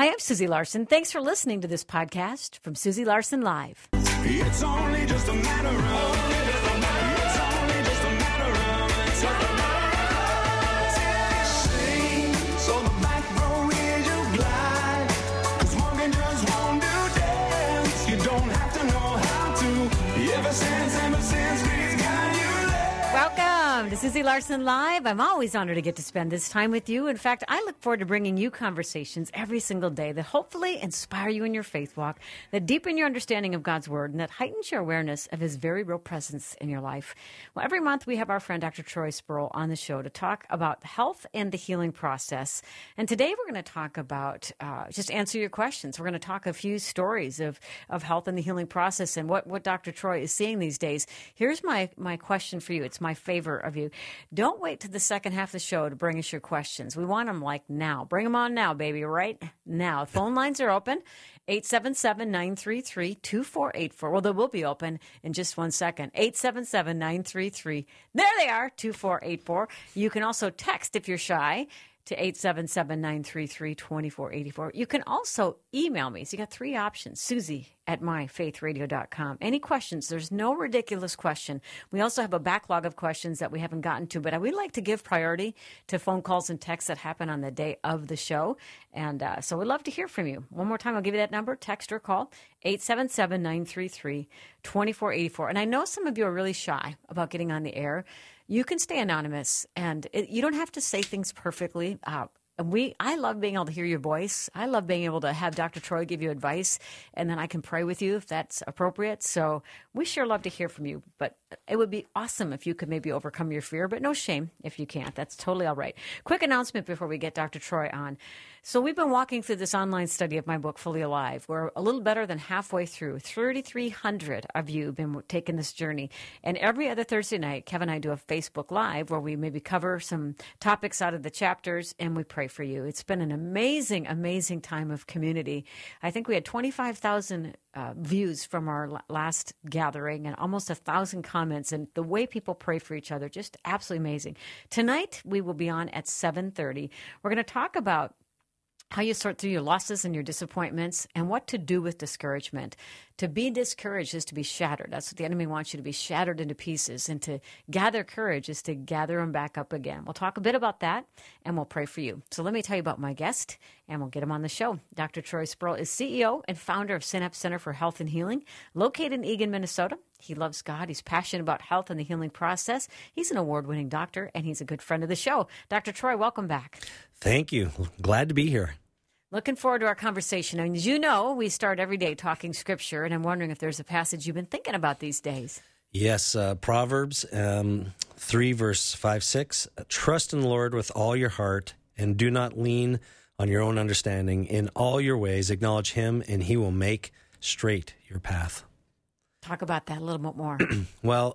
I'm Susie Larson. Thanks for listening to this podcast from Susie Larson Live. It's only just a matter of so the back row is your glide, 'cause walking just won't do dance. You don't have to know how to. Ever since we've got you there. Welcome to Susie Larson Live. I'm always honored to get to spend this time with you. In fact, I look forward to bringing you conversations every single day that hopefully inspire you in your faith walk, that deepen your understanding of God's Word, and that heightens your awareness of His very real presence in your life. Well, every month we have our friend Dr. Troy Sproul on the show to talk about health and the healing process. And today we're going to talk about, just answer your questions. We're going to talk a few stories of health and the healing process and what Dr. Troy is seeing these days. Here's my question for you. It's my favor of you. Don't wait to the second half of the show to bring us your questions. We want them like now. Bring them on now, baby, right now. Phone lines are open, 877-933-2484. Well, they will be open in just 1 second. 877-933. There they are, 2484. You can also text if you're shy to 877-933-2484. You can also email me. So you got three options. Susie@myfaithradio.com. Any questions? There's no ridiculous question. We also have a backlog of questions that we haven't gotten to, but we like to give priority to phone calls and texts that happen on the day of the show. And so we'd love to hear from you. One more time, I'll give you that number, text or call, 877-933-2484. And I know some of you are really shy about getting on the air. You can stay anonymous, and you don't have to say things perfectly. I love being able to hear your voice. I love being able to have Dr. Troy give you advice, and then I can pray with you if that's appropriate. So we sure love to hear from you, but it would be awesome if you could maybe overcome your fear, but no shame if you can't. That's totally all right. Quick announcement before we get Dr. Troy on. So we've been walking through this online study of my book, Fully Alive. We're a little better than halfway through. 3,300 of you have been taking this journey. And every other Thursday night, Kevin and I do a Facebook Live where we maybe cover some topics out of the chapters and we pray for you. It's been an amazing, amazing time of community. I think we had 25,000 views from our last gathering and almost 1,000 comments, and the way people pray for each other, just absolutely amazing. Tonight, we will be on at 7:30. We're going to talk about how you sort through your losses and your disappointments and what to do with discouragement. To be discouraged is to be shattered. That's what the enemy wants you to be, shattered into pieces. And to gather courage is to gather them back up again. We'll talk a bit about that, and we'll pray for you. So let me tell you about my guest, and we'll get him on the show. Dr. Troy Sproul is CEO and founder of Synapse Center for Health and Healing, located in Eagan, Minnesota. He loves God. He's passionate about health and the healing process. He's an award-winning doctor, and he's a good friend of the show. Dr. Troy, welcome back. Thank you. Glad to be here. Looking forward to our conversation. And as you know, we start every day talking Scripture, and I'm wondering if there's a passage you've been thinking about these days. Yes, Proverbs 3, verse 5, 6. Trust in the Lord with all your heart, and do not lean on your own understanding. In all your ways, acknowledge Him, and He will make straight your path. Talk about that a little bit more. Well,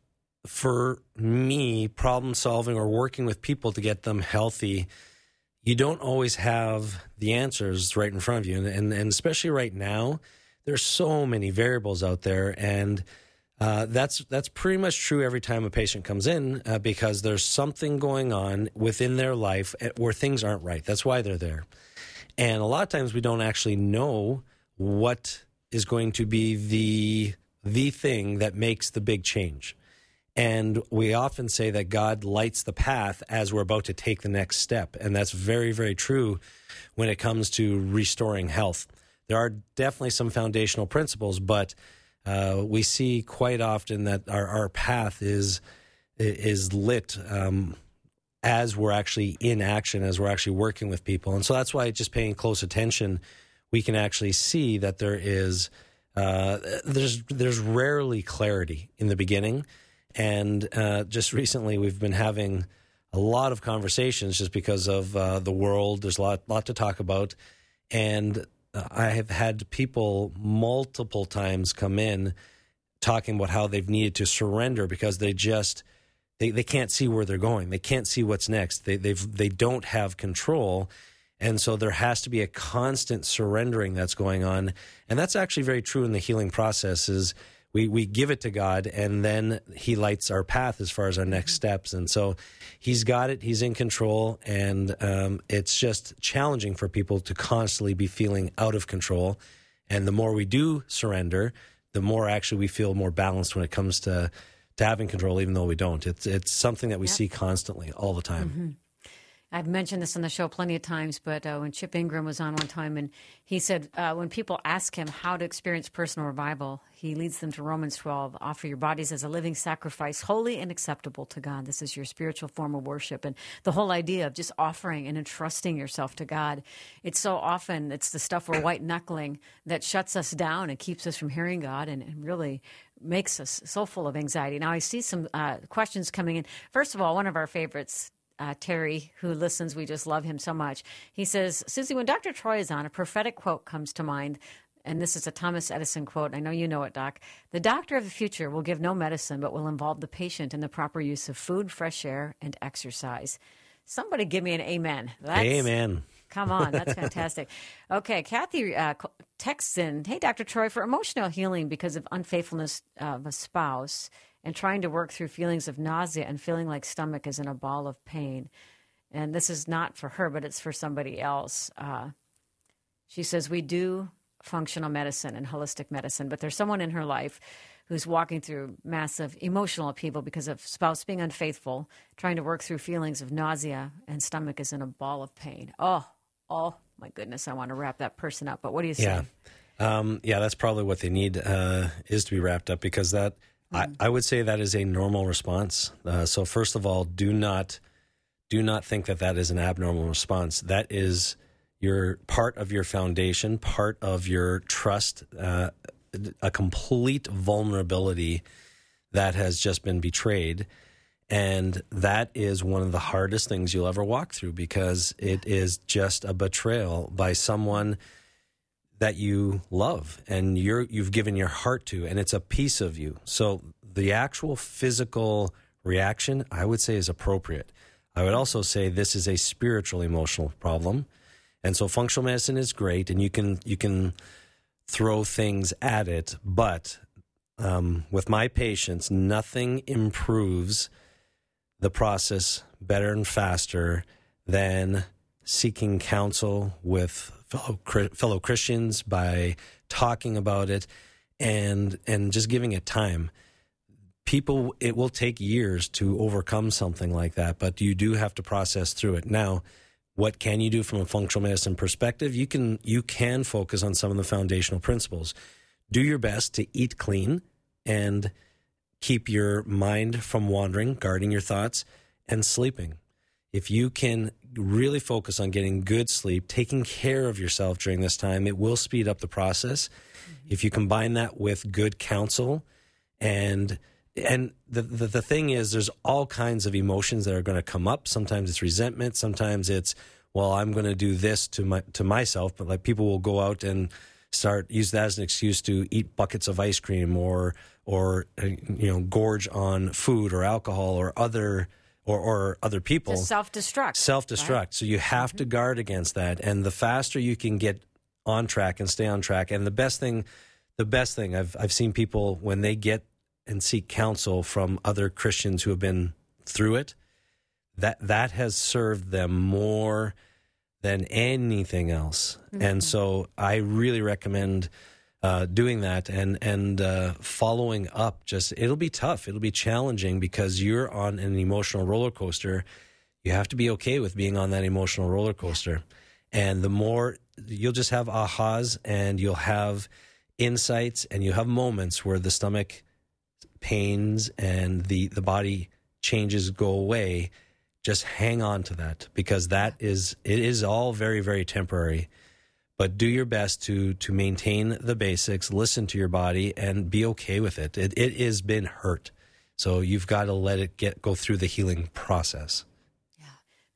for me, problem solving or working with people to get them healthy, you don't always have the answers right in front of you. And especially right now, there's so many variables out there. And that's pretty much true every time a patient comes in because there's something going on within their life where things aren't right. That's why they're there. And a lot of times we don't actually know what is going to be the thing that makes the big change. And we often say that God lights the path as we're about to take the next step. And that's very, very true when it comes to restoring health. There are definitely some foundational principles, but we see quite often that our path is lit as we're actually in action, as we're actually working with people. And so that's why just paying close attention, we can actually see that there's rarely clarity in the beginning. And just recently, we've been having a lot of conversations just because of the world. There's a lot to talk about. And I have had people multiple times come in talking about how they've needed to surrender because they can't see where they're going. They can't see what's next. They don't have control. And so there has to be a constant surrendering that's going on. And that's actually very true in the healing process is we give it to God, and then he lights our path as far as our next steps. And so he's got it. He's in control. And it's just challenging for people to constantly be feeling out of control. And the more we do surrender, the more actually we feel more balanced when it comes to having control, even though we don't. It's something that we see constantly, all the time. I've mentioned this on the show plenty of times, but when Chip Ingram was on one time, and he said when people ask him how to experience personal revival, he leads them to Romans 12, offer your bodies as a living sacrifice, holy and acceptable to God. This is your spiritual form of worship. And the whole idea of just offering and entrusting yourself to God, it's so often, it's the stuff we're white-knuckling that shuts us down and keeps us from hearing God and really makes us so full of anxiety. Now, I see some questions coming in. First of all, one of our favorites, Terry, who listens, we just love him so much. He says, Susie, when Dr. Troy is on, a prophetic quote comes to mind, and this is a Thomas Edison quote. I know you know it, Doc. The doctor of the future will give no medicine, but will involve the patient in the proper use of food, fresh air, and exercise. Somebody give me an amen. Amen. Come on, that's fantastic. Okay, Kathy texts in, hey, Dr. Troy, for emotional healing because of unfaithfulness of a spouse and trying to work through feelings of nausea and feeling like stomach is in a ball of pain. And this is not for her, but it's for somebody else. She says, we do functional medicine and holistic medicine, but there's someone in her life who's walking through massive emotional upheaval because of spouse being unfaithful, trying to work through feelings of nausea, and stomach is in a ball of pain. Oh, my goodness, I want to wrap that person up. But what do you say? Yeah, that's probably what they need is to be wrapped up, because that I would say that is a normal response. So first of all, do not think that is an abnormal response. That is your part of your foundation, part of your trust, a complete vulnerability that has just been betrayed. And that is one of the hardest things you'll ever walk through, because it is just a betrayal by someone that you love and you've given your heart to, and it's a piece of you. So the actual physical reaction, I would say, is appropriate. I would also say this is a spiritual emotional problem. And so functional medicine is great, and you can throw things at it, but with my patients, nothing improves the process better and faster than seeking counsel with fellow Christians, by talking about it and just giving it time. People, it will take years to overcome something like that, but you do have to process through it. Now, what can you do from a functional medicine perspective? You can focus on some of the foundational principles. Do your best to eat clean and keep your mind from wandering, guarding your thoughts, and sleeping. If you can really focus on getting good sleep, taking care of yourself during this time, it will speed up the process. If you combine that with good counsel, and the thing is, there's all kinds of emotions that are going to come up. Sometimes it's resentment. Sometimes it's, well, I'm going to do this to myself. But like, people will go out and use that as an excuse to eat buckets of ice cream or gorge on food or alcohol or other people. To self-destruct. Right? So you have to guard against that. And the faster you can get on track and stay on track. And the best thing I've seen people, when they get and seek counsel from other Christians who have been through it, that has served them more than anything else. Mm-hmm. And so I really recommend doing that and following up. Just, it'll be tough. It'll be challenging because you're on an emotional roller coaster. You have to be okay with being on that emotional roller coaster. And the more, you'll just have ahas, and you'll have insights, and you'll have moments where the stomach pains and the body changes go away. Just hang on to that, because it is all very, very temporary. But do your best to maintain the basics, listen to your body, and be okay with it. It has been hurt. So you've got to let it go through the healing process. Yeah.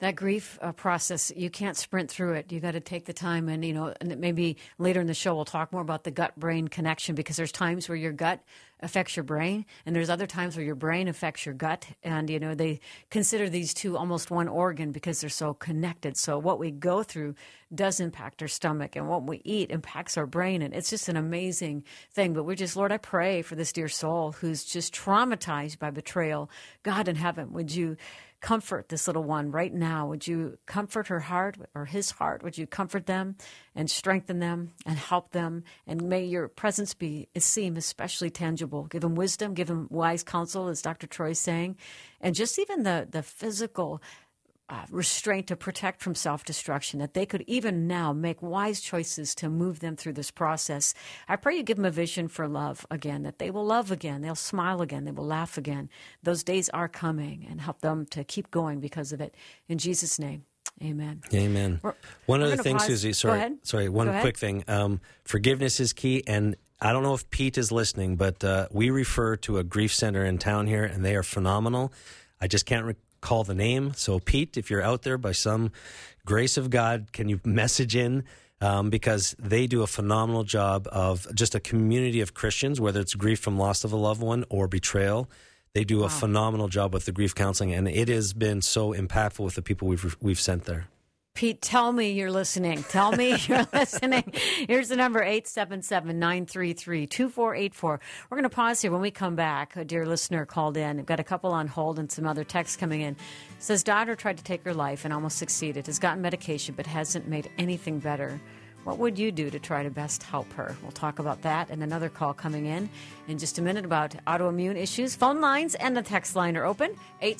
That grief process, you can't sprint through it. You got to take the time, and and maybe later in the show we'll talk more about the gut-brain connection, because there's times where your gut affects your brain, and there's other times where your brain affects your gut, and they consider these two almost one organ because they're so connected. So what we go through does impact our stomach, and what we eat impacts our brain, and it's just an amazing thing. But we're just, Lord, I pray for this dear soul who's just traumatized by betrayal. God in heaven, would you comfort this little one right now? Would you comfort her heart or his heart? Would you comfort them and strengthen them and help them? And may your presence seem especially tangible. Give them wisdom, give them wise counsel, as Dr. Troy's saying, and just even the physical restraint to protect from self-destruction, that they could even now make wise choices to move them through this process. I pray you give them a vision for love again, that they will love again, they'll smile again, they will laugh again. Those days are coming, and help them to keep going because of it. In Jesus' name, amen. Amen. One other thing, pause. Susie, Go ahead. One quick thing. Forgiveness is key, and I don't know if Pete is listening, but we refer to a grief center in town here, and they are phenomenal. I just can't recall the name. So, Pete, if you're out there by some grace of God, can you message in? Because they do a phenomenal job of just a community of Christians, whether it's grief from loss of a loved one or betrayal. They do a phenomenal job with the grief counseling, and it has been so impactful with the people we've sent there. Pete, tell me you're listening. Tell me you're listening. Here's the number, 877-933-2484. We're going to pause here. When we come back, a dear listener called in. We've got a couple on hold and some other texts coming in. Says, daughter tried to take her life and almost succeeded. Has gotten medication but hasn't made anything better. What would you do to try to best help her? We'll talk about that and another call coming in just a minute about autoimmune issues. Phone lines and the text line are open,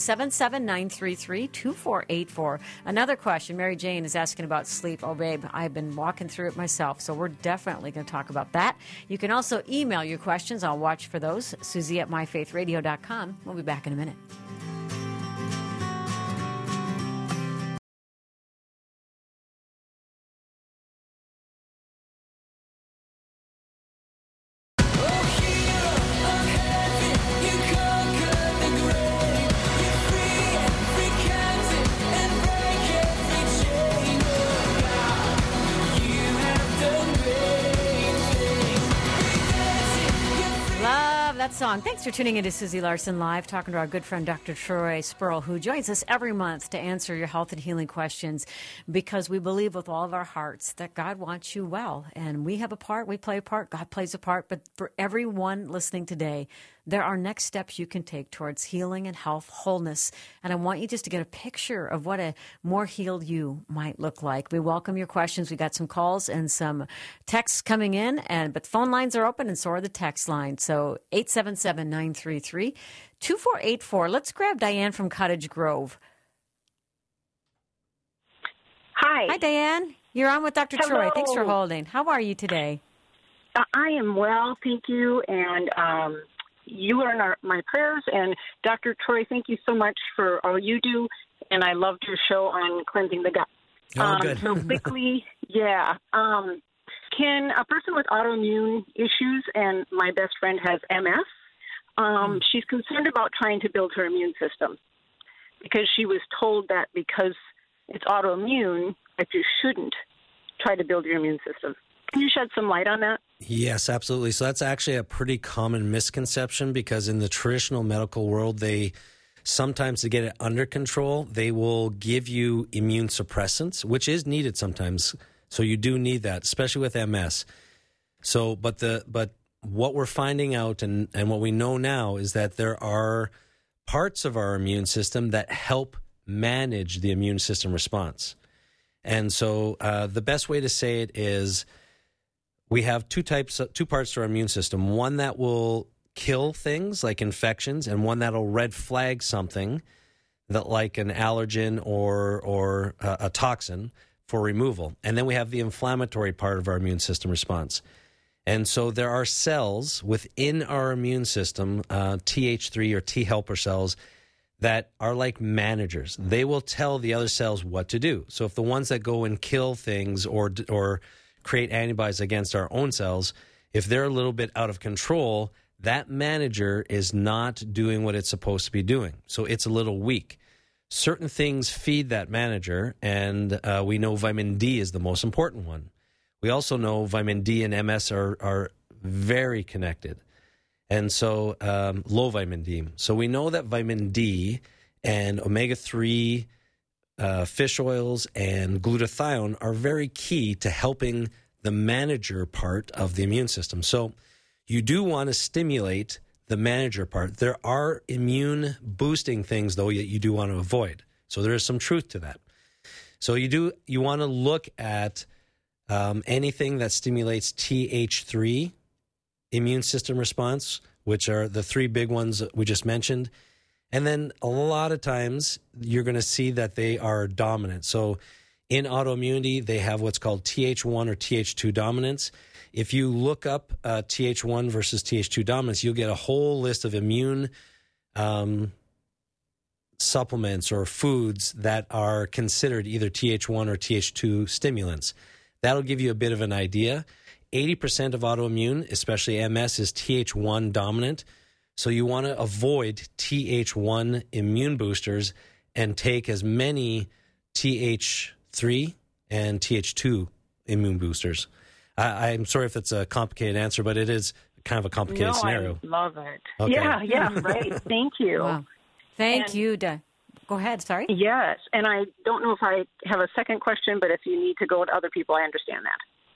877-933-2484. Another question, Mary Jane is asking about sleep. Oh, babe, I've been walking through it myself, so we're definitely going to talk about that. You can also email your questions. I'll watch for those. Susie at myfaithradio.com. We'll be back in a minute. Song. Thanks for tuning in to Susie Larson Live, talking to our good friend Dr. Troy Spurl, who joins us every month to answer your health and healing questions, because we believe with all of our hearts that God wants you well. And we have a part, we play a part, God plays a part. But for everyone listening today, there are next steps you can take towards healing and health, wholeness. And I want you just to get a picture of what a more healed you might look like. We welcome your questions. We got some calls and some texts coming in, but the phone lines are open and so are the text lines. So 877-933-2484. Let's grab Diane from Cottage Grove. Hi. Hi, Diane. You're on with Dr. Hello. Troy. Thanks for holding. How are you today? I am well, thank you, and you are in my prayers. And Dr. Troy, thank you so much for all you do, and I loved your show on cleansing the gut. Oh, good. So quickly, yeah. Can a person with autoimmune issues, and my best friend has MS, she's concerned about trying to build her immune system because she was told that because it's autoimmune that you shouldn't try to build your immune system. Can you shed some light on that? Yes, absolutely. So that's actually a pretty common misconception, because in the traditional medical world, they sometimes, to get it under control, they will give you immune suppressants, which is needed sometimes. So you do need that, especially with MS. So, but what we're finding out and what we know now is that there are parts of our immune system that help manage the immune system response. And so the best way to say it is, we have two parts to our immune system. One that will kill things like infections, and one that'll red flag something that, like an allergen or a toxin, for removal. And then we have the inflammatory part of our immune system response. And so there are cells within our immune system, Th3 or T helper cells, that are like managers. They will tell the other cells what to do. So if the ones that go and kill things or create antibodies against our own cells, if they're a little bit out of control, that manager is not doing what it's supposed to be doing. So it's a little weak. certain things feed that manager, and we know vitamin D is the most important one. We also know vitamin D and MS are very connected, and so low vitamin D. So we know that vitamin D and omega-3 fish oils and glutathione are very key to helping the manager part of the immune system. So you do want to stimulate the manager part. There are immune boosting things, though, that you do want to avoid. So there is some truth to that. So you want to look at anything that stimulates Th3 immune system response, which are the three big ones that we just mentioned. And then a lot of times you're going to see that they are dominant. So in autoimmunity, they have what's called Th1 or Th2 dominance. If you look up Th1 versus Th2 dominance, you'll get a whole list of immune supplements or foods that are considered either Th1 or Th2 stimulants. That'll give you a bit of an idea. 80% of autoimmune, especially MS, is Th1 dominant. So you want to avoid Th1 immune boosters and take as many Th3 and Th2 immune boosters. I'm sorry if it's a complicated answer, but it is kind of a complicated scenario. I love it. Okay. Yeah, right. Thank you. Wow. Thank you. Go ahead. Sorry. Yes, and I don't know if I have a second question, but if you need to go to other people, I understand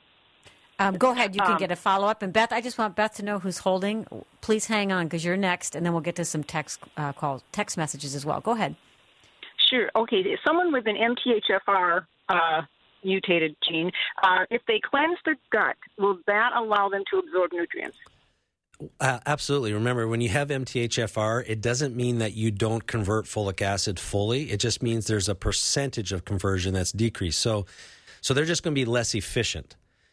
that. Go ahead. You can get a follow-up. And Beth, I just want Beth to know who's holding. Please hang on because you're next, and then we'll get to some text messages as well. Go ahead. Sure. Okay. Someone with an MTHFR mutated gene, if they cleanse the gut, will that allow them to absorb nutrients? Absolutely. Remember, when you have MTHFR, it doesn't mean that you don't convert folic acid fully. It just means there's a percentage of conversion that's decreased. So they're just going to be less efficient.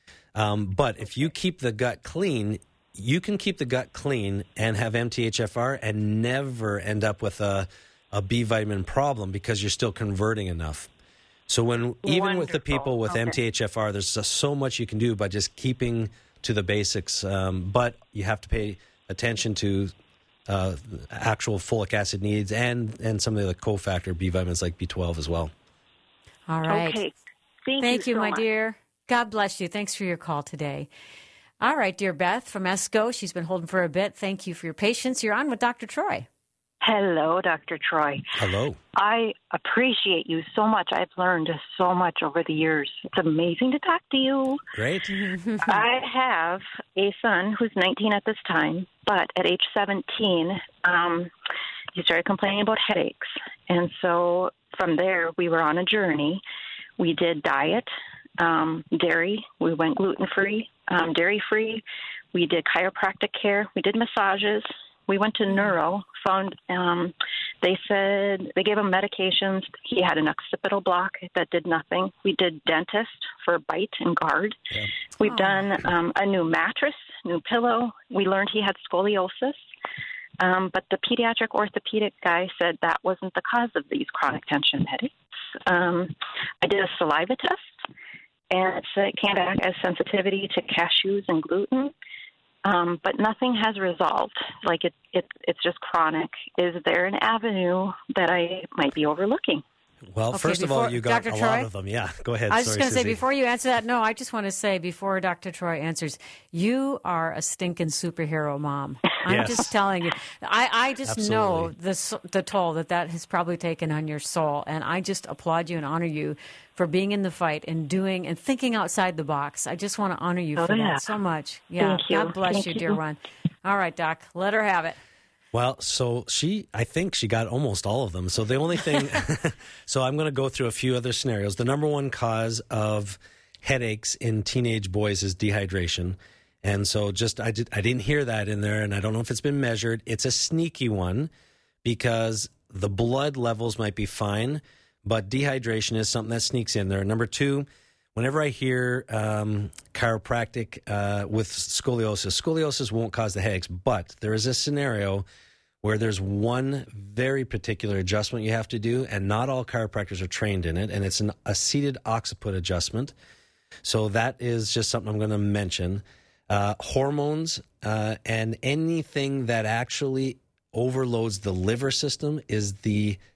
But if you keep the gut clean, you can keep the gut clean and have MTHFR and never end up with a B vitamin problem because you're still converting enough. So even with the people with MTHFR, there's just so much you can do by just keeping to the basics. But you have to pay attention to actual folic acid needs and some of the cofactor B vitamins like B12 as well. All right. Okay. Thank you, so my much. dear. God bless you. Thanks for your call today. All right, dear Beth from ESCO. She's been holding for a bit. Thank you for your patience. You're on with Dr. Troy. Hello, Dr. Troy. Hello. I appreciate you so much. I've learned so much over the years. It's amazing to talk to you. Great. I have a son who's 19 at this time, but at age 17, he started complaining about headaches. And so from there, we were on a journey. We did diet, dairy. We went gluten-free, dairy-free. We did chiropractic care. We did massages. We went to neuro, found they said they gave him medications. He had an occipital block that did nothing. We did dentist for bite and guard. Yeah. We've done a new mattress, new pillow. We learned he had scoliosis. But the pediatric orthopedic guy said that wasn't the cause of these chronic tension headaches. I did a saliva test, and it came back as sensitivity to cashews and gluten. But nothing has resolved. Like it's just chronic. Is there an avenue that I might be overlooking? Well, Okay, first of all, you got Dr. a Troy? lot of them. Yeah, go ahead. I was just going to say, Susie. before you answer that, no, I just want to say, before Dr. Troy answers, you are a stinking superhero mom. I'm Yes. just telling you. I just know Absolutely. the toll that has probably taken on your soul, and I just applaud you and honor you for being in the fight and doing and thinking outside the box. I just want to honor you for yeah. that so much. Yeah, Thank you. God bless Thank you, you. dear one. All right, Doc, let her have it. Well, so I think she got almost all of them. So the only thing, so I'm going to go through a few other scenarios. The number one cause of headaches in teenage boys is dehydration. And so I didn't hear that in there, and I don't know if it's been measured. It's a sneaky one because the blood levels might be fine, but dehydration is something that sneaks in there. Number two, whenever I hear chiropractic with scoliosis won't cause the headaches, but there is a scenario where there's one very particular adjustment you have to do, and not all chiropractors are trained in it, and it's a seated occiput adjustment. So that is just something I'm going to mention. Hormones and anything that actually overloads the liver system is the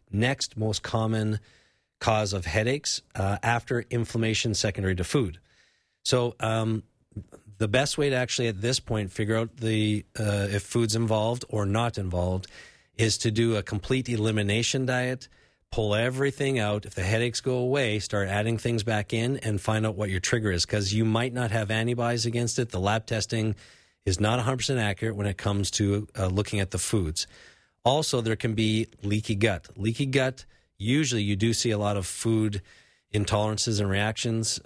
next most common cause of headaches after inflammation secondary to food. So the best way to actually at this point figure out if food's involved or not involved is to do a complete elimination diet, pull everything out. If the headaches go away, start adding things back in and find out what your trigger is, because you might not have antibodies against it. The lab testing is not 100% accurate when it comes to looking at the foods. Also, there can be leaky gut. Leaky gut, usually you do see a lot of food intolerances and reactions.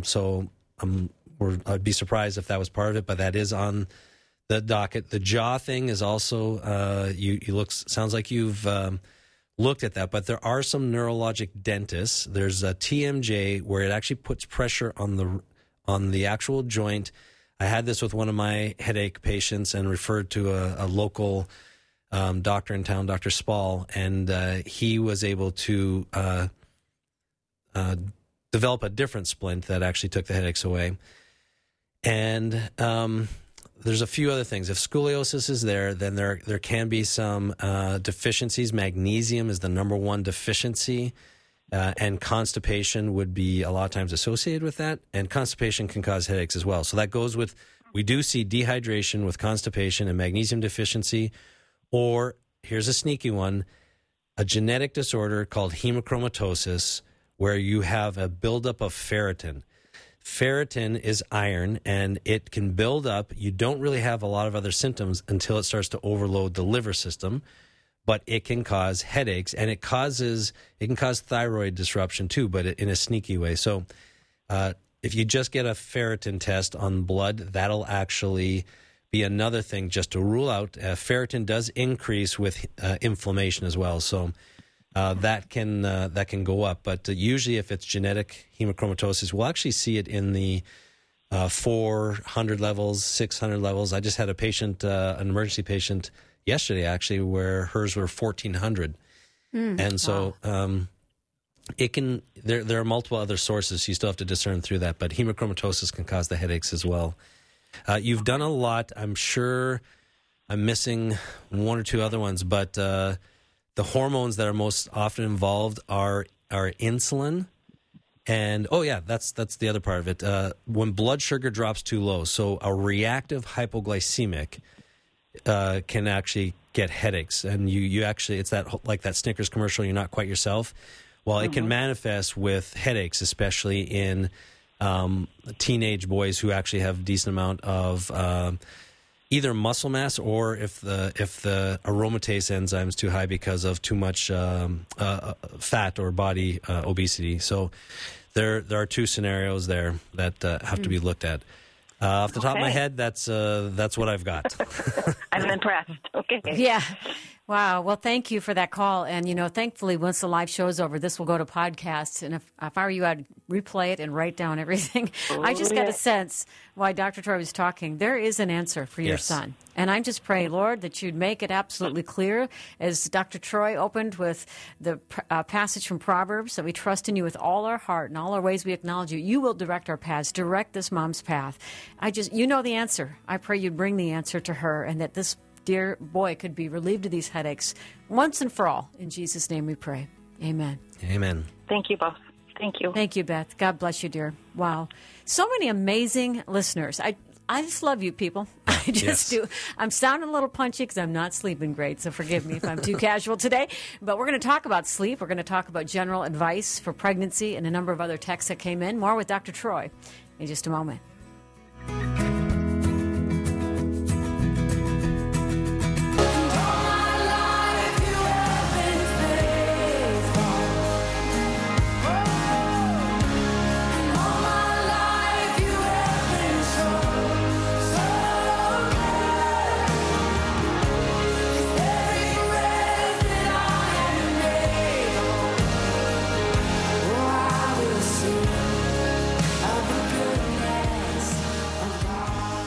I'd be surprised if that was part of it, but that is on the docket. The jaw thing is also, sounds like you've looked at that, but there are some neurologic dentists. There's a TMJ where it actually puts pressure on the actual joint. I had this with one of my headache patients and referred to a local doctor in town, Dr. Spall, and he was able to develop a different splint that actually took the headaches away. And there's a few other things. If scoliosis is there, then there can be some deficiencies. Magnesium is the number one deficiency, and constipation would be a lot of times associated with that, and constipation can cause headaches as well. So that goes with, we do see dehydration with constipation and magnesium deficiency, or here's a sneaky one, a genetic disorder called hemochromatosis, where you have a buildup of ferritin. Ferritin is iron, and it can build up. You don't really have a lot of other symptoms until it starts to overload the liver system, but it can cause headaches, and it can cause thyroid disruption too, but in a sneaky way. So if you just get a ferritin test on blood, that'll actually be another thing just to rule out. Ferritin does increase with inflammation as well, so that can go up. But usually, if it's genetic hemochromatosis, we'll actually see it in the 400 levels, 600 levels. I just had a patient, an emergency patient yesterday, actually, where hers were 1,400, and so it can. There are multiple other sources. So you still have to discern through that, but hemochromatosis can cause the headaches as well. You've done a lot. I'm sure I'm missing one or two other ones, but the hormones that are most often involved are insulin. And, that's the other part of it. When blood sugar drops too low, so a reactive hypoglycemic can actually get headaches. And you actually, it's like that Snickers commercial, you're not quite yourself. Well, it can manifest with headaches, especially in teenage boys who actually have a decent amount of either muscle mass, or if the aromatase enzyme is too high because of too much fat or body obesity. So there are two scenarios there that have to be looked at. Off the top of my head, that's what I've got. I'm impressed. Okay. Yeah. Wow. Well, thank you for that call. And, thankfully, once the live show's over, this will go to podcast. And if I were you, I'd replay it and write down everything. I just got a sense while Dr. Troy was talking, there is an answer for your son. And I'm just praying, Lord, that you'd make it absolutely clear, as Dr. Troy opened with the passage from Proverbs, that we trust in you with all our heart and all our ways we acknowledge you. You will direct our paths, direct this mom's path. You know the answer. I pray you'd bring the answer to her, and that this dear boy could be relieved of these headaches once and for all. In Jesus' name we pray. Amen. Amen. Thank you both. Thank you. Thank you, Beth. God bless you, dear. Wow. So many amazing listeners. I just love you people. I just do. I'm sounding a little punchy because I'm not sleeping great, so forgive me if I'm too casual today. But we're going to talk about sleep. We're going to talk about general advice for pregnancy and a number of other texts that came in. More with Dr. Troy in just a moment.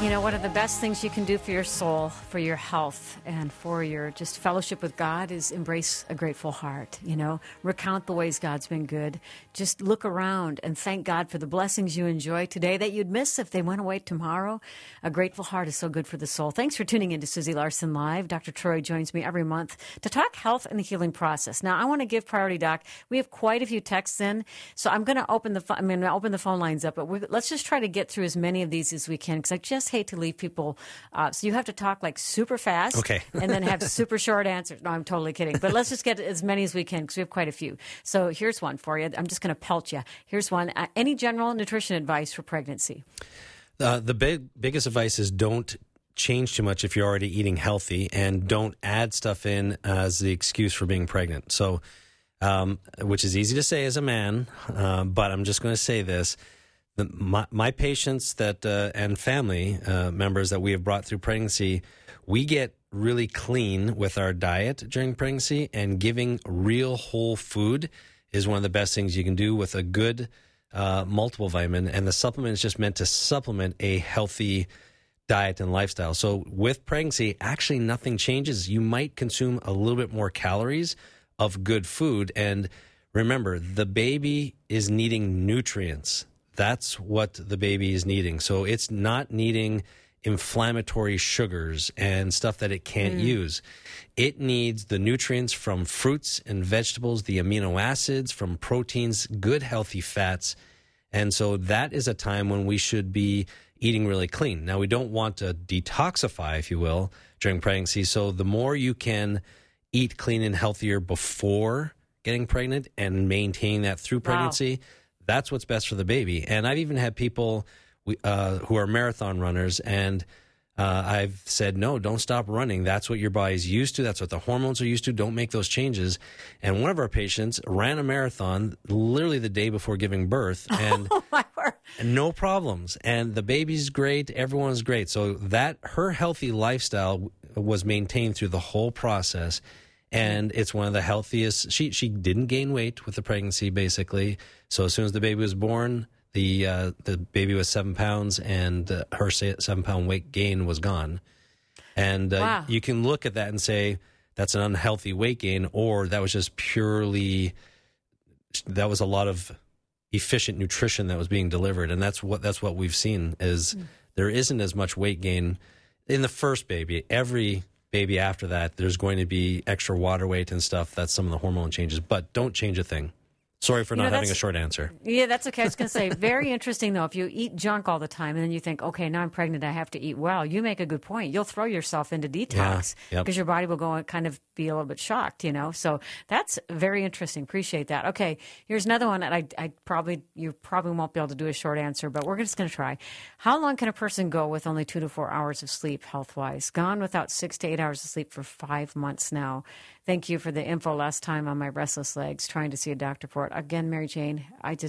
You know, one of the best things you can do for your soul, for your health, and for your just fellowship with God is embrace a grateful heart. You know, recount the ways God's been good. Just look around and thank God for the blessings you enjoy today that you'd miss if they went away tomorrow. A grateful heart is so good for the soul. Thanks for tuning in to Susie Larson Live. Dr. Troy joins me every month to talk health and the healing process. Now, I want to give priority, Doc. We have quite a few texts in, so I'm going to open the phone lines up, but let's just try to get through as many of these as we can, because I just hate to leave people. So you have to talk like super fast, okay, and then have super short answers. No, I'm totally kidding. But let's just get as many as we can, because we have quite a few. So here's one for you. I'm just going to pelt you. Here's one. Any general nutrition advice for pregnancy? The biggest advice is don't change too much if you're already eating healthy, and don't add stuff in as the excuse for being pregnant. So, which is easy to say as a man, but I'm just going to say this. My patients that and family members that we have brought through pregnancy, we get really clean with our diet during pregnancy, and giving real whole food is one of the best things you can do with a good multiple vitamin. And the supplement is just meant to supplement a healthy diet and lifestyle. So with pregnancy, actually nothing changes. You might consume a little bit more calories of good food. And remember, the baby is needing nutrients. That's what the baby is needing. So it's not needing inflammatory sugars and stuff that it can't use. It needs the nutrients from fruits and vegetables, the amino acids from proteins, good healthy fats. And so that is a time when we should be eating really clean. Now, we don't want to detoxify, if you will, during pregnancy. So the more you can eat clean and healthier before getting pregnant and maintain that through pregnancy, that's what's best for the baby. And I've even had people who are marathon runners, and I've said, no, don't stop running. That's what your body's used to. That's what the hormones are used to. Don't make those changes. And one of our patients ran a marathon literally the day before giving birth, and Oh, my word. no problems. And the baby's great. Everyone's great. So that her healthy lifestyle was maintained through the whole process. And it's one of the healthiest. She didn't gain weight with the pregnancy, basically. So as soon as the baby was born, the baby was 7 pounds, and her 7 pound weight gain was gone. And Wow. you can look at that and say that's an unhealthy weight gain, or that was just purely, that was a lot of efficient nutrition that was being delivered. And that's what we've seen is there isn't as much weight gain in the first baby. Every baby after that, there's going to be extra water weight and stuff. That's some of the hormone changes, but don't change a thing. Sorry for not having a short answer. Yeah, that's okay. I was going to say, very interesting, though. If you eat junk all the time and then you think, okay, now I'm pregnant, I have to eat well, you make a good point. You'll throw yourself into detox because your body will go and kind of be a little bit shocked, you know. So that's very interesting. Appreciate that. Okay, here's another one that you probably won't be able to do a short answer, but we're just going to try. How long can a person go with only 2 to 4 hours of sleep health-wise? Gone without 6 to 8 hours of sleep for 5 months now. Thank you for the info last time on my restless legs, trying to see a doctor for it. Again, Mary Jane,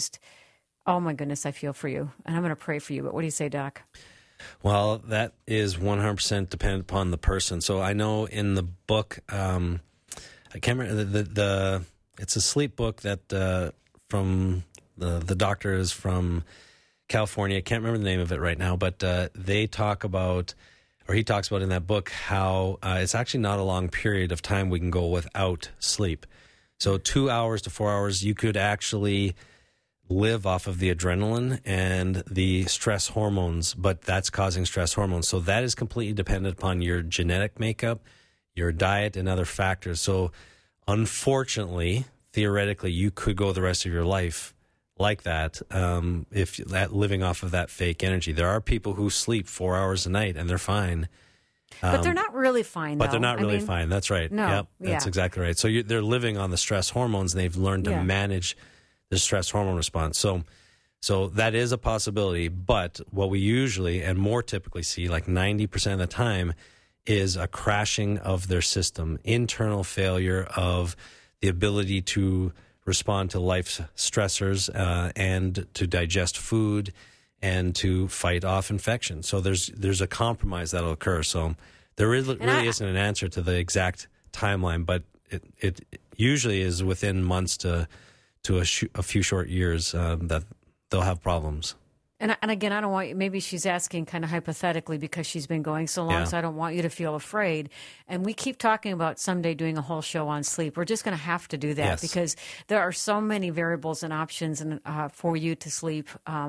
oh my goodness, I feel for you. And I'm going to pray for you. But what do you say, Doc? Well, that is 100% dependent upon the person. So I know in the book, I can't remember, it's a sleep book that from the doctor is from California. I can't remember the name of it right now, but they talk about, or he talks about in that book, how it's actually not a long period of time we can go without sleep. So 2 hours to 4 hours, you could actually live off of the adrenaline and the stress hormones, but that's causing stress hormones. So that is completely dependent upon your genetic makeup, your diet, and other factors. So unfortunately, theoretically, you could go the rest of your life like that, if that living off of that fake energy. There are people who sleep 4 hours a night and they're fine. But they're not really fine, But they're not really fine. That's right. No, yep, that's exactly right. So they're living on the stress hormones, and they've learned to manage the stress hormone response. So that is a possibility. But what we usually and more typically see, like 90% of the time, is a crashing of their system, internal failure of the ability to respond to life's stressors and to digest food and to fight off infection. So there's a compromise that'll occur. So there really isn't an answer to the exact timeline, but it usually is within months to a few short years that they'll have problems. And again, I don't want you, maybe she's asking kind of hypothetically because she's been going so long, Yeah. so I don't want you to feel afraid. And we keep talking about someday doing a whole show on sleep. We're just going to have to do that Yes. because there are so many variables and options for you to sleep.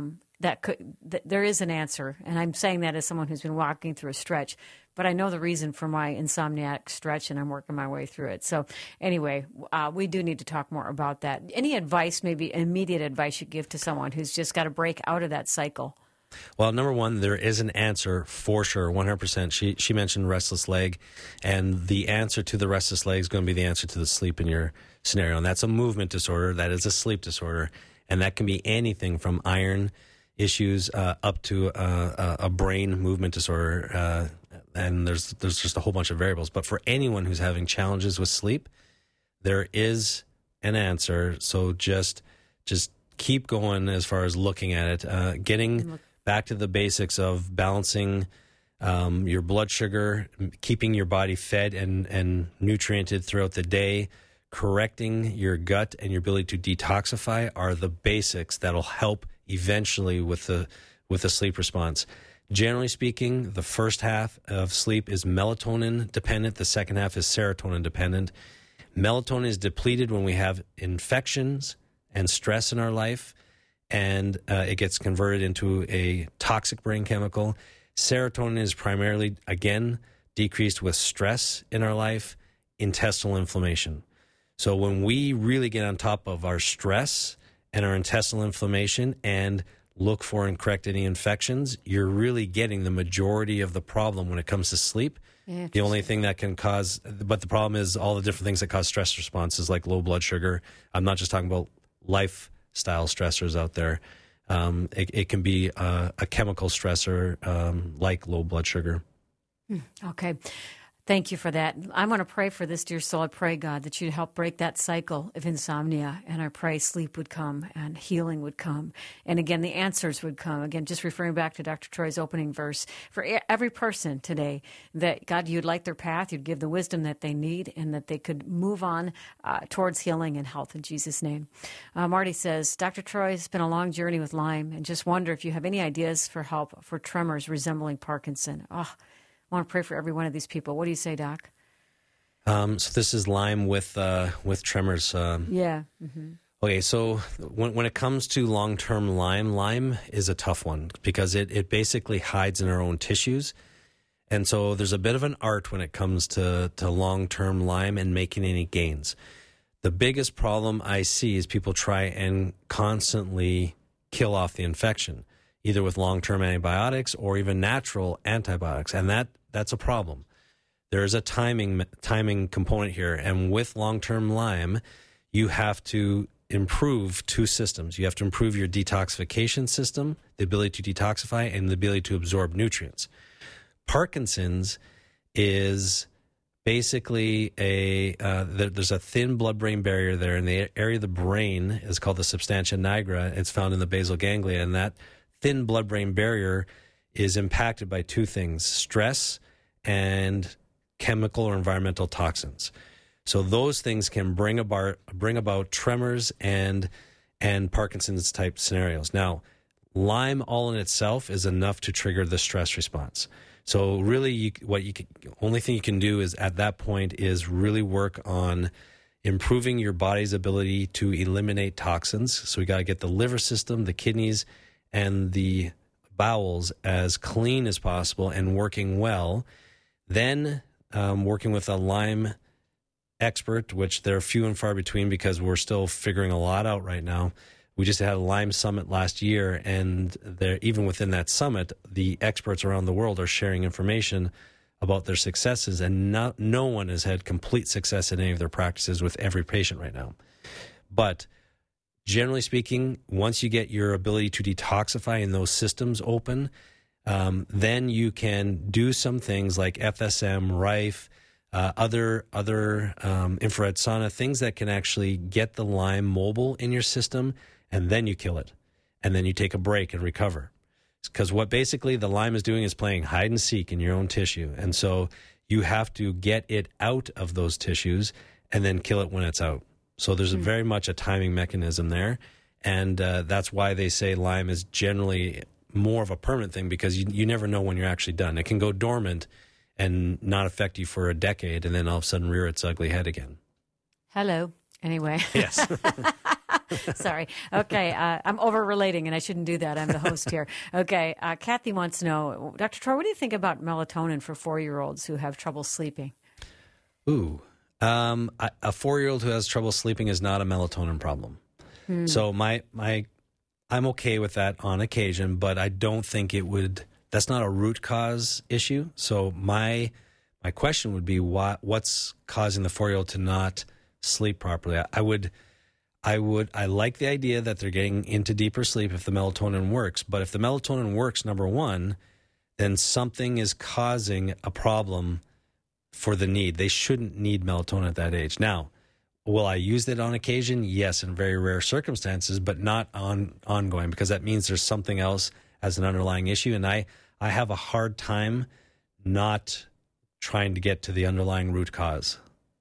There is an answer, and I'm saying that as someone who's been walking through a stretch. But I know the reason for my insomniac stretch, and I'm working my way through it. So anyway, we do need to talk more about that. Any advice, maybe immediate advice you give to someone who's just got to break out of that cycle? Well, number one, there is an answer for sure, 100%. She mentioned restless leg, and the answer to the restless leg is going to be the answer to the sleep in your scenario. And that's a movement disorder. That is a sleep disorder. And that can be anything from iron issues up to a brain movement disorder. And there's just a whole bunch of variables. But for anyone who's having challenges with sleep, there is an answer. So just keep going as far as looking at it. Getting back to the basics of balancing your blood sugar, keeping your body fed and nutriented throughout the day, correcting your gut and your ability to detoxify are the basics that'll help eventually with the sleep response. Generally speaking, the first half of sleep is melatonin dependent. The second half is serotonin dependent. Melatonin is depleted when we have infections and stress in our life, and it gets converted into a toxic brain chemical. Serotonin is primarily, again, decreased with stress in our life, intestinal inflammation. So when we really get on top of our stress and our intestinal inflammation and look for and correct any infections, you're really getting the majority of the problem when it comes to sleep. The only thing that can cause, but the problem is all the different things that cause stress responses like low blood sugar. I'm not just talking about lifestyle stressors out there. It can be a chemical stressor like low blood sugar. Okay. Thank you for that. I want to pray for this dear soul. I pray, God, that you'd help break that cycle of insomnia. And I pray sleep would come and healing would come. And again, the answers would come. Again, just referring back to Dr. Troy's opening verse, for every person today, that God, you'd light their path, you'd give the wisdom that they need, and that they could move on towards healing and health in Jesus' name. Marty says, Dr. Troy, it's been a long journey with Lyme, and just wonder if you have any ideas for help for tremors resembling Parkinson. Oh, I want to pray for every one of these people. What do you say, Doc? So this is Lyme with tremors. Yeah. Mm-hmm. Okay, so when it comes to long-term Lyme is a tough one because it basically hides in our own tissues. And so there's a bit of an art when it comes to long-term Lyme and making any gains. The biggest problem I see is people try and constantly kill off the infection, either with long-term antibiotics or even natural antibiotics, and that's a problem. There is a timing component here, and with long-term Lyme, you have to improve two systems. You have to improve your detoxification system, the ability to detoxify, and the ability to absorb nutrients. Parkinson's is basically there's a thin blood-brain barrier there, and the area of the brain is called the substantia nigra. It's found in the basal ganglia, and that thin blood-brain barrier is impacted by two things: stress and chemical or environmental toxins. So those things can bring about tremors and Parkinson's type scenarios. Now, Lyme all in itself is enough to trigger the stress response. So really, only thing you can do is at that point is really work on improving your body's ability to eliminate toxins. So we got to get the liver system, the kidneys, and the bowels as clean as possible and working well. Then working with a Lyme expert, which they're few and far between because we're still figuring a lot out right now. We just had a Lyme summit last year, and even within that summit, the experts around the world are sharing information about their successes, and no one has had complete success in any of their practices with every patient right now. But generally speaking, once you get your ability to detoxify and those systems open, then you can do some things like FSM, Rife, other infrared sauna, things that can actually get the Lyme mobile in your system, and then you kill it. And then you take a break and recover. Because what basically the Lyme is doing is playing hide and seek in your own tissue. And so you have to get it out of those tissues and then kill it when it's out. So there's very much a timing mechanism there. And that's why they say Lyme is generally more of a permanent thing because you never know when you're actually done. It can go dormant and not affect you for a decade, and then all of a sudden rear its ugly head again. Hello. Anyway. Yes. Sorry. Okay. I'm over relating, and I shouldn't do that. I'm the host here. Okay. Kathy wants to know, Dr. Troy, what do you think about melatonin for 4-year-olds who have trouble sleeping? Ooh. A 4-year-old who has trouble sleeping is not a melatonin problem. So I'm okay with that on occasion, but I don't think that's not a root cause issue. So my question would be what's causing the 4-year-old to not sleep properly? I like the idea that they're getting into deeper sleep if the melatonin works, but if the melatonin works, number one, then something is causing a problem for the need. They shouldn't need melatonin at that age. Now, will I use it on occasion? Yes, in very rare circumstances, but not ongoing, because that means there's something else as an underlying issue. And I have a hard time not trying to get to the underlying root cause.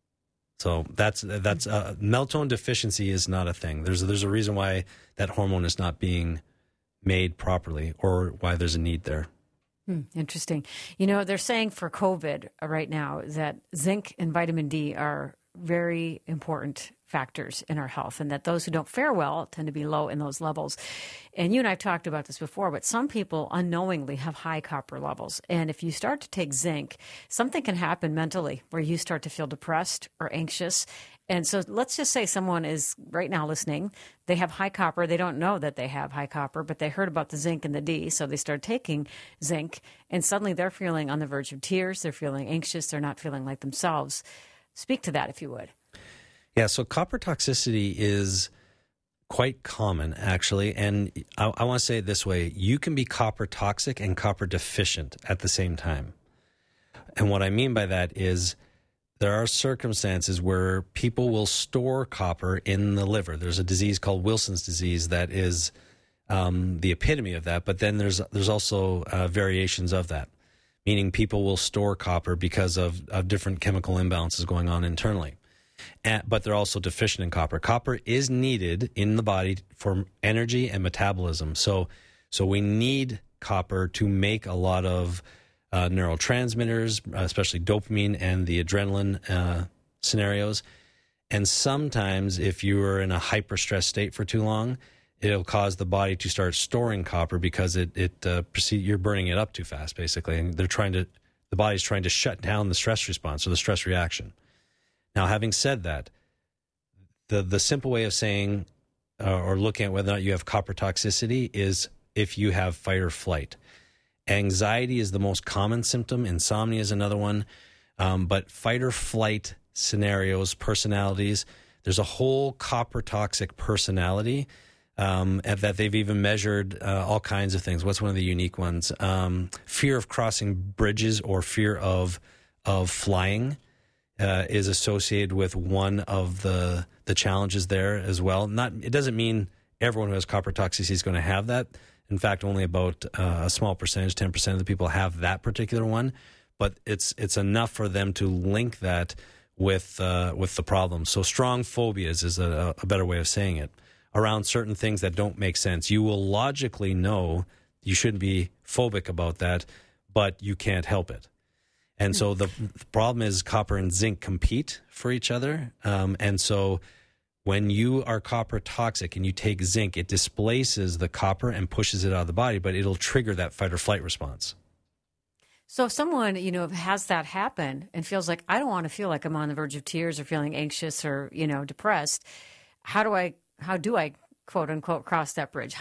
So that's melatonin deficiency is not a thing. There's a reason why that hormone is not being made properly, or why there's a need there. Interesting. You know, they're saying for COVID right now that zinc and vitamin D are very important factors in our health, and that those who don't fare well tend to be low in those levels. And you and I have talked about this before, but some people unknowingly have high copper levels. And if you start to take zinc, something can happen mentally where you start to feel depressed or anxious. And so let's just say someone is right now listening. They have high copper. They don't know that they have high copper, but they heard about the zinc and the D. So they start taking zinc, and suddenly they're feeling on the verge of tears. They're feeling anxious. They're not feeling like themselves. Speak to that, if you would. Yeah, so copper toxicity is quite common, actually. And I want to say it this way. You can be copper toxic and copper deficient at the same time. And what I mean by that is there are circumstances where people will store copper in the liver. There's a disease called Wilson's disease that is the epitome of that. But then there's also variations of that, meaning people will store copper because of different chemical imbalances going on internally. But they're also deficient in copper. Copper is needed in the body for energy and metabolism. So we need copper to make a lot of neurotransmitters, especially dopamine and the adrenaline scenarios. And sometimes if you are in a hyper-stressed state for too long, it'll cause the body to start storing copper because you're burning it up too fast, basically. And the body's trying to shut down the stress response or the stress reaction. Now, having said that, the simple way of saying or looking at whether or not you have copper toxicity is if you have fight or flight. Anxiety is the most common symptom. Insomnia is another one. But fight or flight scenarios, personalities, there's a whole copper toxic personality that they've even measured all kinds of things. What's one of the unique ones? Fear of crossing bridges or fear of flying is associated with one of the challenges there as well. It doesn't mean everyone who has copper toxicity is going to have that. In fact, only about a small percentage, 10% of the people have that particular one. But it's enough for them to link that with the problem. So strong phobias is a better way of saying it, around certain things that don't make sense. You will logically know you shouldn't be phobic about that, but you can't help it. And so the problem is copper and zinc compete for each other. And so when you are copper toxic and you take zinc, it displaces the copper and pushes it out of the body, but it'll trigger that fight or flight response. So if someone, has that happen and feels like, I don't want to feel like I'm on the verge of tears or feeling anxious or, depressed, how do I quote unquote cross that bridge?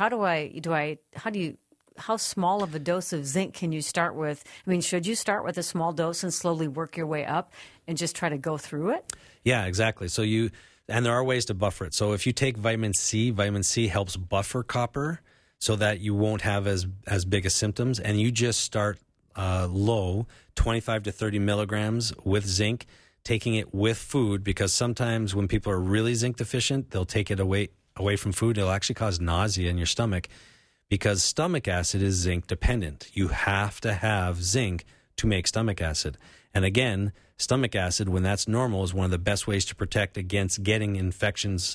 How small of a dose of zinc can you start with? I mean, should you start with a small dose and slowly work your way up and just try to go through it? Yeah, exactly. And there are ways to buffer it. So if you take vitamin C helps buffer copper so that you won't have as big as symptoms. And you just start low, 25 to 30 milligrams with zinc, taking it with food, because sometimes when people are really zinc deficient, they'll take it away from food. It'll actually cause nausea in your stomach, because stomach acid is zinc dependent. You have to have zinc to make stomach acid. And again, stomach acid, when that's normal, is one of the best ways to protect against getting infections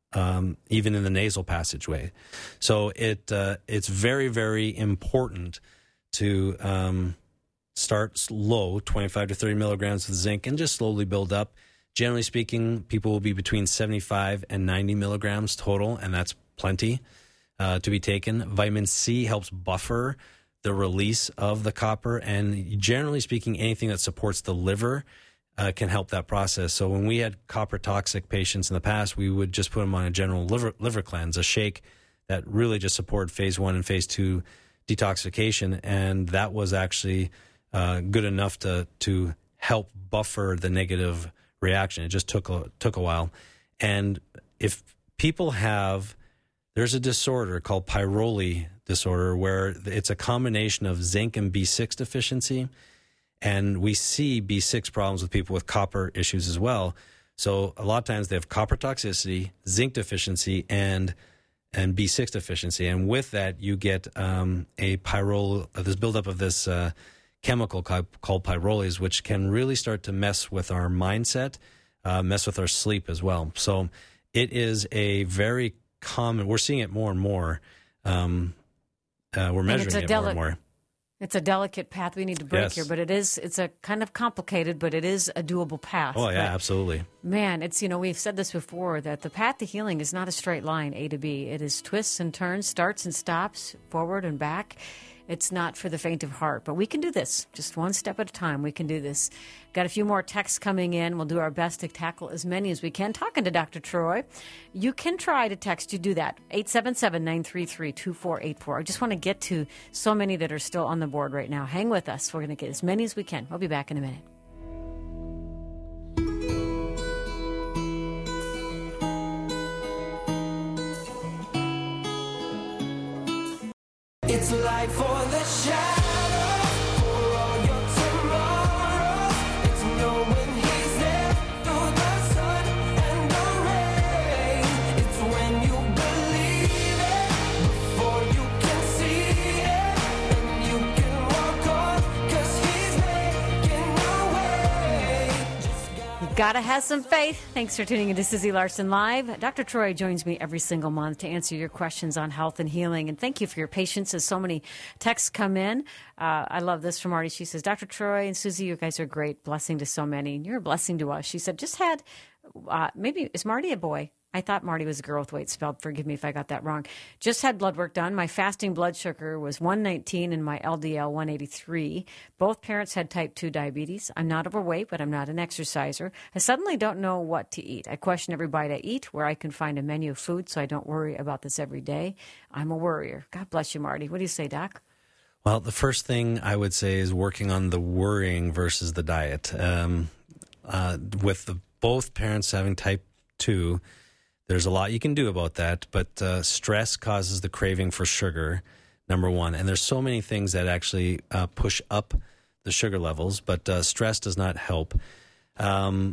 even in the nasal passageway. So it's very, very important to start low, 25 to 30 milligrams of zinc, and just slowly build up. Generally speaking, people will be between 75 and 90 milligrams total, and that's plenty to be taken. Vitamin C helps buffer the release of the copper, and generally speaking, anything that supports the liver can help that process. So when we had copper toxic patients in the past, we would just put them on a general liver cleanse, a shake that really just supported phase 1 and phase 2 detoxification, and that was actually good enough to help buffer the negative reaction. It just took a while. And if people there's a disorder called Pyroli disorder where it's a combination of zinc and B6 deficiency. And we see B6 problems with people with copper issues as well. So a lot of times they have copper toxicity, zinc deficiency, and B6 deficiency. And with that, you get this buildup of this chemical called pyrroles, which can really start to mess with our mindset, mess with our sleep as well. So it is a very common, we're seeing it more and more. We're measuring it more and more. It's a delicate path we need to break Yes. here, but it's a kind of complicated, but it is a doable path. Oh, yeah, But, absolutely. man, it's, we've said this before, that the path to healing is not a straight line, A to B. It is twists and turns, starts and stops, forward and back. It's not for the faint of heart, but we can do this. Just one step at a time, we can do this. Got a few more texts coming in. We'll do our best to tackle as many as we can. Talking to Dr. Troy. You can try to text. You do that. 877-933-2484. I just want to get to so many that are still on the board right now. Hang with us. We're going to get as many as we can. We'll be back in a minute. It's light for the shadow, for all your tomorrows. It's knowing he's there through the sun and the rain. It's when you believe it before you can see it, and you can walk on, 'cause he's making a way. You gotta have some faith. Thanks for tuning in to Susie Larson Live. Dr. Troy joins me every single month to answer your questions on health and healing. And thank you for your patience as so many texts come in. I love this from Marty. She says, Dr. Troy and Susie, you guys are great. Blessing to so many. And you're a blessing to us. She said, just had, maybe, is Marty a boy? I thought Marty was a girl with weight spelled. Forgive me if I got that wrong. Just had blood work done. My fasting blood sugar was 119 and my LDL 183. Both parents had type 2 diabetes. I'm not overweight, but I'm not an exerciser. I suddenly don't know what to eat. I question every bite I eat, where I can find a menu of food so I don't worry about this every day. I'm a worrier. God bless you, Marty. What do you say, Doc? Well, the first thing I would say is working on the worrying versus the diet. With both parents having type 2, there's a lot you can do about that, but stress causes the craving for sugar, number one. And there's so many things that actually push up the sugar levels, but stress does not help. There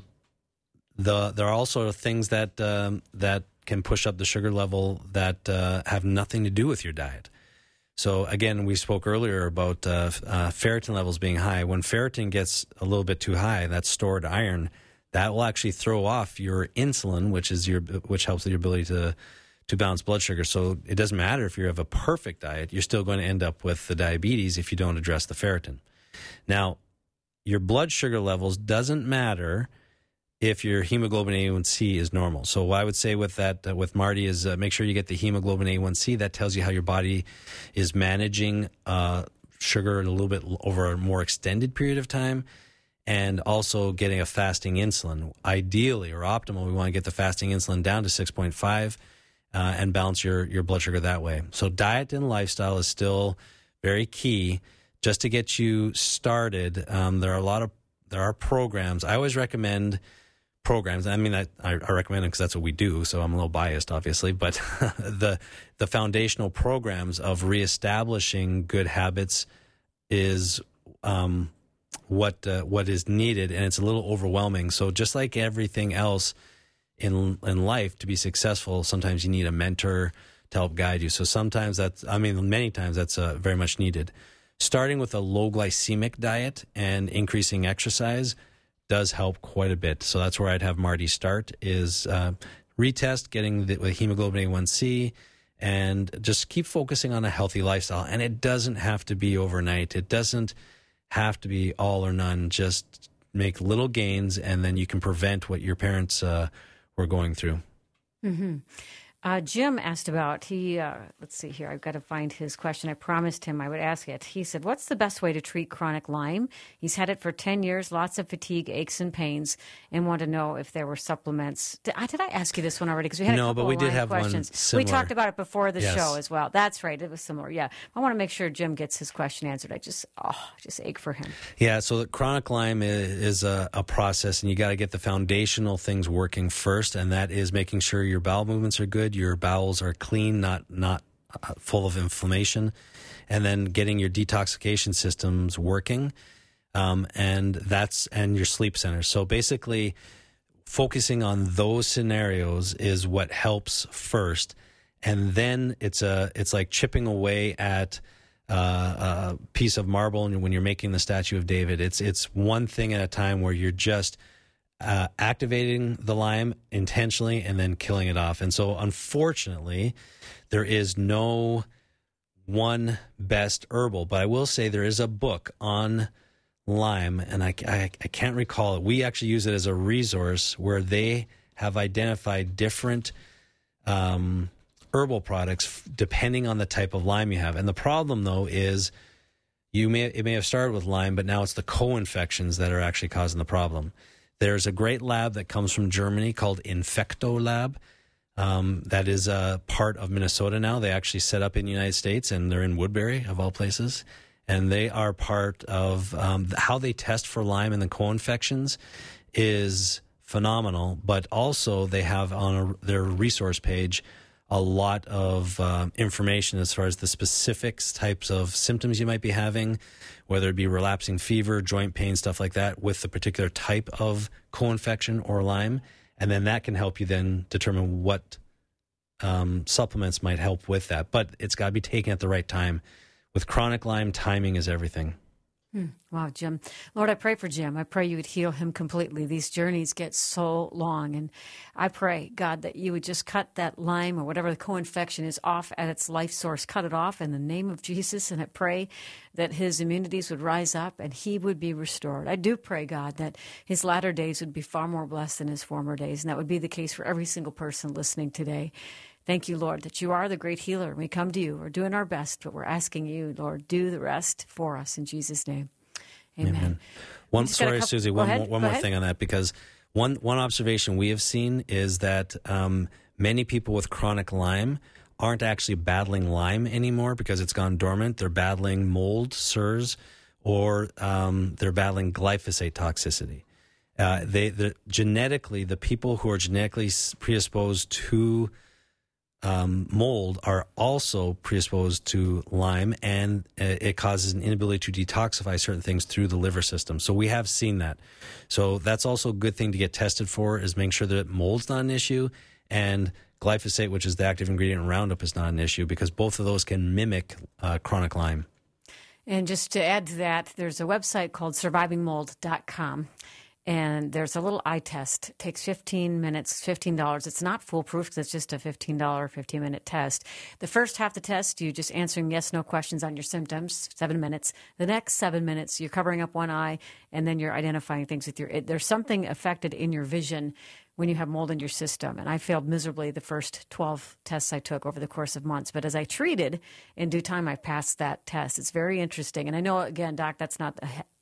are also things that can push up the sugar level that have nothing to do with your diet. So again, we spoke earlier about ferritin levels being high. When ferritin gets a little bit too high, that's stored iron. That will actually throw off your insulin, which helps with your ability to balance blood sugar. So it doesn't matter if you have a perfect diet, you're still going to end up with the diabetes if you don't address the ferritin. Now, your blood sugar levels doesn't matter if your hemoglobin A1C is normal. So what I would say with that, with Marty, is make sure you get the hemoglobin A1C. That tells you how your body is managing sugar a little bit over a more extended period of time. And also getting a fasting insulin. Ideally or optimal, we want to get the fasting insulin down to 6.5 and balance your blood sugar that way. So diet and lifestyle is still very key. Just to get you started, there are programs. I always recommend programs. I mean, I recommend them because that's what we do, so I'm a little biased, obviously. But the foundational programs of reestablishing good habits is what is needed, and it's a little overwhelming. So just like everything else in life, to be successful, sometimes you need a mentor to help guide you. So many times that's very much needed. Starting with a low glycemic diet and increasing exercise does help quite a bit. So that's where I'd have Marty start, is retest, getting the hemoglobin A1C, and just keep focusing on a healthy lifestyle. And it doesn't have to be overnight. It doesn't have to be all or none. Just make little gains, and then you can prevent what your parents were going through. Mm-hmm. Jim asked about, let's see here, I've got to find his question. I promised him I would ask it. He said, what's the best way to treat chronic Lyme? He's had it for 10 years, lots of fatigue, aches, and pains, and wanted to know if there were supplements. Did I ask you this one already? Because we had a couple but we of did Lyme have questions. one similar. We talked about it before the Yes. show as well. That's right. It was similar. Yeah. I want to make sure Jim gets his question answered. I just ache for him. Yeah, so the chronic Lyme is a process, and you got to get the foundational things working first, and that is making sure your bowel movements are good, your bowels are clean, not full of inflammation, and then getting your detoxification systems working, and your sleep centers. So basically, focusing on those scenarios is what helps first, and then it's like chipping away at a piece of marble. And when you're making the statue of David, it's one thing at a time where you're just activating the Lyme intentionally and then killing it off. And so, unfortunately, there is no one best herbal, but I will say there is a book on Lyme, and I can't recall it. We actually use it as a resource where they have identified different herbal products depending on the type of Lyme you have. And the problem, though, is it may have started with Lyme, but now it's the co-infections that are actually causing the problem. There's a great lab that comes from Germany called Infecto Lab. That is a part of Minnesota now. They actually set up in the United States, and they're in Woodbury, of all places. And they are part of how they test for Lyme and the co-infections is phenomenal. But also they have on their resource page a lot of information as far as the specifics, types of symptoms you might be having, whether it be relapsing fever, joint pain, stuff like that, with the particular type of co-infection or Lyme. And then that can help you then determine what supplements might help with that. But it's got to be taken at the right time. With chronic Lyme, timing is everything. Wow, Jim. Lord, I pray for Jim. I pray you would heal him completely. These journeys get so long. And I pray, God, that you would just cut that Lyme or whatever the co-infection is off at its life source. Cut it off in the name of Jesus. And I pray that his immunities would rise up and he would be restored. I do pray, God, that his latter days would be far more blessed than his former days. And that would be the case for every single person listening today. Thank you, Lord, that you are the great healer. We come to you. We're doing our best, but we're asking you, Lord, do the rest for us in Jesus' name. Amen. Sorry, Susie, one more thing on that, because one observation we have seen is that many people with chronic Lyme aren't actually battling Lyme anymore because it's gone dormant. They're battling mold, SIRS, or they're battling glyphosate toxicity. Genetically, the people who are genetically predisposed to mold are also predisposed to Lyme, and it causes an inability to detoxify certain things through the liver system. So we have seen that. So that's also a good thing to get tested for, is making sure that mold's not an issue, and glyphosate, which is the active ingredient in Roundup, is not an issue, because both of those can mimic chronic Lyme. And just to add to that, there's a website called survivingmold.com. And there's a little eye test. It takes 15 minutes, $15. It's not foolproof because it's just a $15, 15-minute test. The first half of the test, you just answering yes, no questions on your symptoms, 7 minutes. The next 7 minutes, you're covering up one eye, and then you're identifying things with there's something affected in your vision when you have mold in your system. And I failed miserably the first 12 tests I took over the course of months. But as I treated, in due time, I passed that test. It's very interesting. And I know, again, Doc, that's not,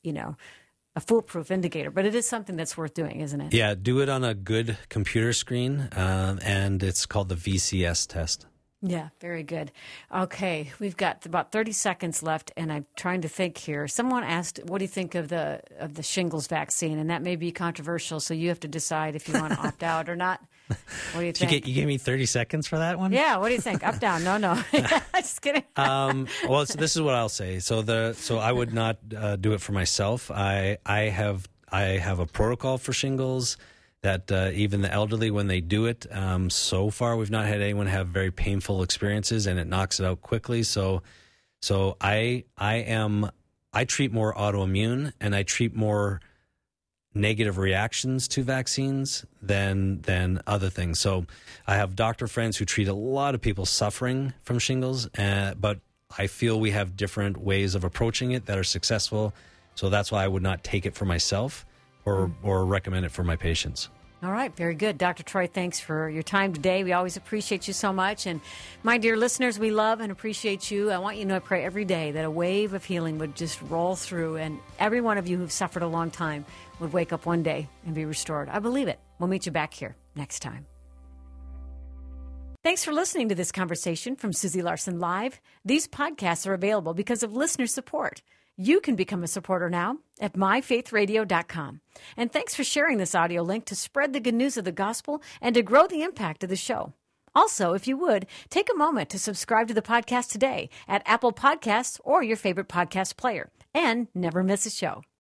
a foolproof indicator, but it is something that's worth doing, isn't it? Yeah, do it on a good computer screen, and it's called the VCS test. Yeah, very good. Okay, we've got about 30 seconds left, and I'm trying to think here. Someone asked, what do you think of the shingles vaccine? And that may be controversial, so you have to decide if you want to opt out or not. What do you think? You gave me 30 seconds for that one? Yeah, what do you think? Up, down? No. Just kidding. Well, so this is what I'll say. So I would not do it for myself. I have a protocol for shingles that even the elderly, when they do it, so far we've not had anyone have very painful experiences, and it knocks it out quickly. So I treat more autoimmune, and I treat more negative reactions to vaccines than other things. So I have doctor friends who treat a lot of people suffering from shingles, but I feel we have different ways of approaching it that are successful. So that's why I would not take it for myself or recommend it for my patients. All right, very good. Dr. Troy, thanks for your time today. We always appreciate you so much. And my dear listeners, we love and appreciate you. I want you to know I pray every day that a wave of healing would just roll through, and every one of you who've suffered a long time would wake up one day and be restored. I believe it. We'll meet you back here next time. Thanks for listening to this conversation from Susie Larson Live. These podcasts are available because of listener support. You can become a supporter now at myfaithradio.com. And thanks for sharing this audio link to spread the good news of the gospel and to grow the impact of the show. Also, if you would, take a moment to subscribe to the podcast today at Apple Podcasts or your favorite podcast player, and never miss a show.